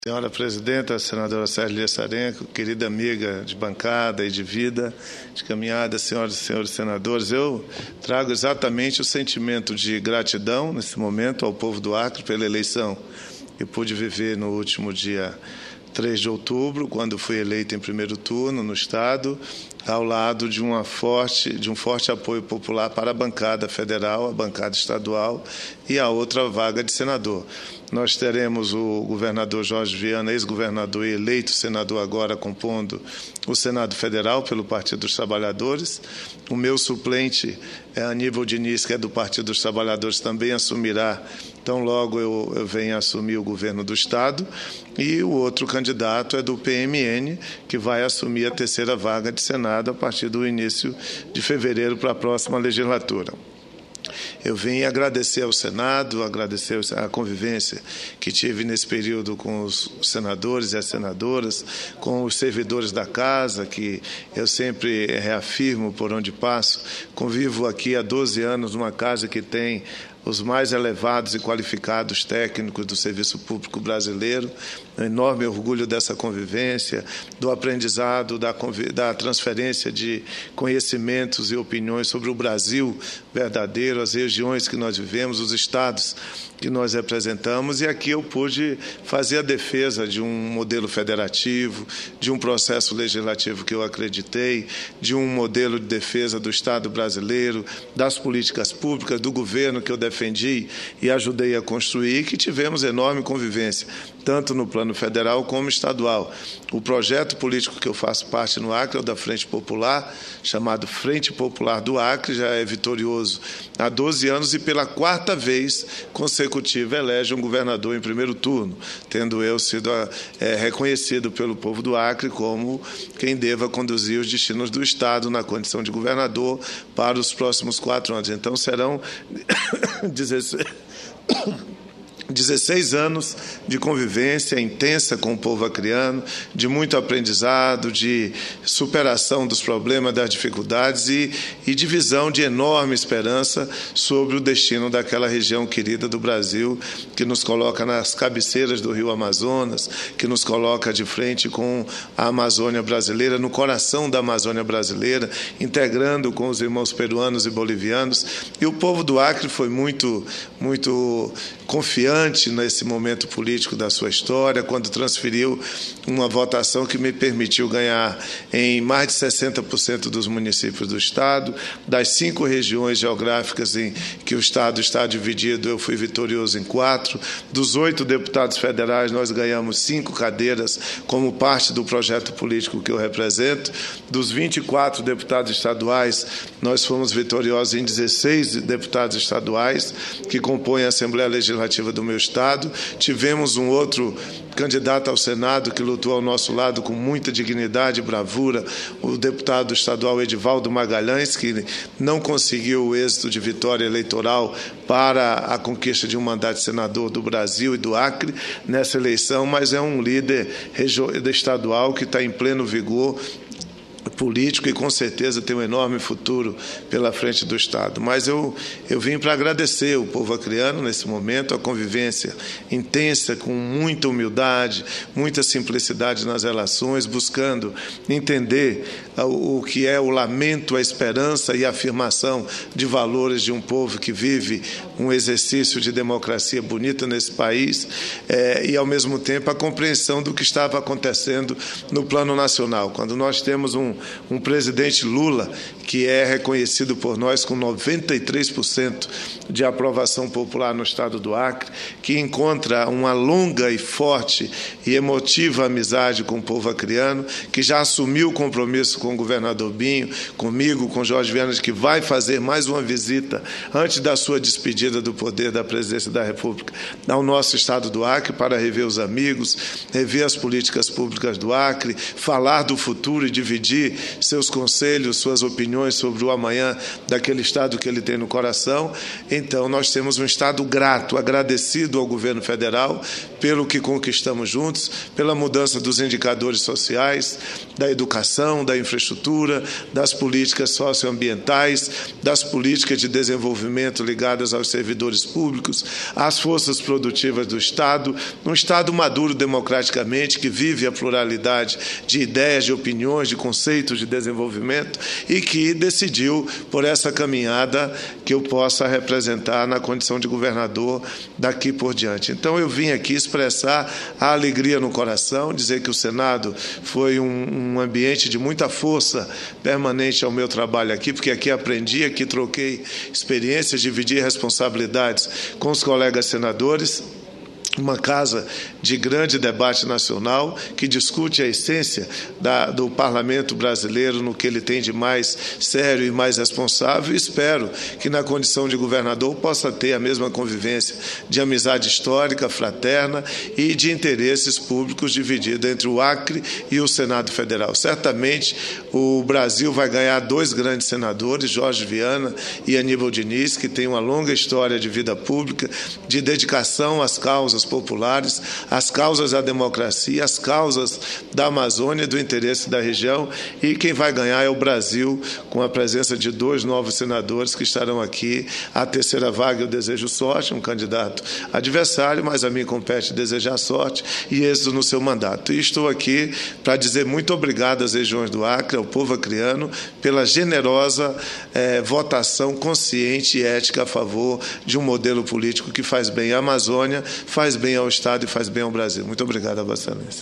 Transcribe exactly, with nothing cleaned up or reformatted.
Senhora presidenta, senadora Célia Sarenco, querida amiga de bancada e de vida, de caminhada, senhoras e senhores senadores, eu trago exatamente o sentimento de gratidão, nesse momento, ao povo do Acre pela eleição que pude viver no último dia três de outubro, quando fui eleito em primeiro turno no Estado, ao lado de, uma forte, de um forte apoio popular para a bancada federal, a bancada estadual e a outra vaga de senador. Nós teremos o governador Jorge Viana, ex-governador e eleito senador agora, compondo o Senado Federal pelo Partido dos Trabalhadores. O meu suplente, é Aníbal Diniz, que é do Partido dos Trabalhadores, também assumirá, tão logo eu, eu venho assumir o governo do Estado. E o outro candidato é do P M N, que vai assumir a terceira vaga de Senado a partir do início de fevereiro para a próxima legislatura. Eu vim agradecer ao Senado, agradecer a convivência que tive nesse período com os senadores e as senadoras, com os servidores da casa, que eu sempre reafirmo por onde passo. Convivo aqui há doze anos numa casa que tem os mais elevados e qualificados técnicos do serviço público brasileiro. Um enorme orgulho dessa convivência, do aprendizado, da, da transferência de conhecimentos e opiniões sobre o Brasil verdadeiro, as regiões que nós vivemos, os estados que nós representamos, e aqui eu pude fazer a defesa de um modelo federativo, de um processo legislativo que eu acreditei, de um modelo de defesa do Estado brasileiro, das políticas públicas, do governo que eu defendi e ajudei a construir, que tivemos enorme convivência, tanto no plano federal como estadual. O projeto político que eu faço parte no Acre é o da Frente Popular, chamado Frente Popular do Acre, já é vitorioso há doze anos e pela quarta vez consecutiva elege um governador em primeiro turno, tendo eu sido é, reconhecido pelo povo do Acre como quem deva conduzir os destinos do Estado na condição de governador para os próximos quatro anos. Então serão dezesseis... dezesseis anos de convivência intensa com o povo acreano, de muito aprendizado, de superação dos problemas, das dificuldades e, e de visão de enorme esperança sobre o destino daquela região querida do Brasil, que nos coloca nas cabeceiras do rio Amazonas, que nos coloca de frente com a Amazônia brasileira, no coração da Amazônia brasileira, integrando com os irmãos peruanos e bolivianos. E o povo do Acre foi muito, muito confiante nesse momento político da sua história, quando transferiu uma votação que me permitiu ganhar em mais de sessenta por cento dos municípios do Estado. Das cinco regiões geográficas em que o Estado está dividido, eu fui vitorioso em quatro. Dos oito deputados federais, nós ganhamos cinco cadeiras como parte do projeto político que eu represento. Dos vinte e quatro deputados estaduais, nós fomos vitoriosos em dezesseis deputados estaduais, que compõem a Assembleia Legislativa do meu Estado. Tivemos um outro candidato ao Senado que lutou ao nosso lado com muita dignidade e bravura, o deputado estadual Edivaldo Magalhães, que não conseguiu o êxito de vitória eleitoral para a conquista de um mandato de senador do Brasil e do Acre nessa eleição, mas é um líder estadual que está em pleno vigor político e com certeza tem um enorme futuro pela frente do Estado. Mas eu, eu vim para agradecer o povo acreano nesse momento, a convivência intensa, com muita humildade, muita simplicidade nas relações, buscando entender o, o que é o lamento, a esperança e a afirmação de valores de um povo que vive um exercício de democracia bonita nesse país, é, e, ao mesmo tempo, a compreensão do que estava acontecendo no plano nacional. Quando nós temos um um presidente Lula, que é reconhecido por nós com noventa e três por cento de aprovação popular no estado do Acre, que encontra uma longa e forte e emotiva amizade com o povo acreano, que já assumiu o compromisso com o governador Binho, comigo, com Jorge Viana, que vai fazer mais uma visita antes da sua despedida do poder da presidência da República ao nosso estado do Acre, para rever os amigos, rever as políticas públicas do Acre, falar do futuro e dividir seus conselhos, suas opiniões opiniões sobre o amanhã daquele Estado que ele tem no coração. Então, nós temos um Estado grato, agradecido ao governo federal pelo que conquistamos juntos, pela mudança dos indicadores sociais, da educação, da infraestrutura, das políticas socioambientais, das políticas de desenvolvimento ligadas aos servidores públicos, às forças produtivas do Estado, um Estado maduro democraticamente, que vive a pluralidade de ideias, de opiniões, de conceitos de desenvolvimento e que decidiu por essa caminhada que eu possa representar na condição de governador daqui por diante. Então, eu vim aqui expressar a alegria no coração, dizer que o Senado foi um, um ambiente de muita força permanente ao meu trabalho aqui, porque aqui aprendi, aqui troquei experiências, dividi responsabilidades com os colegas senadores. Uma casa de grande debate nacional que discute a essência da, do parlamento brasileiro no que ele tem de mais sério e mais responsável. E espero que, na condição de governador, possa ter a mesma convivência de amizade histórica, fraterna e de interesses públicos dividido entre o Acre e o Senado Federal. Certamente, o Brasil vai ganhar dois grandes senadores, Jorge Viana e Aníbal Diniz, que têm uma longa história de vida pública, de dedicação às causas populares, as causas da democracia, as causas da Amazônia, do interesse da região, e quem vai ganhar é o Brasil, com a presença de dois novos senadores que estarão aqui. A terceira vaga eu desejo sorte, um candidato adversário, mas a mim compete desejar sorte e êxito no seu mandato. E estou aqui para dizer muito obrigado às regiões do Acre, ao povo acreano, pela generosa eh, votação consciente e ética a favor de um modelo político que faz bem à Amazônia, faz bem ao Estado e faz bem ao Brasil. Muito obrigado a Vossa Excelência.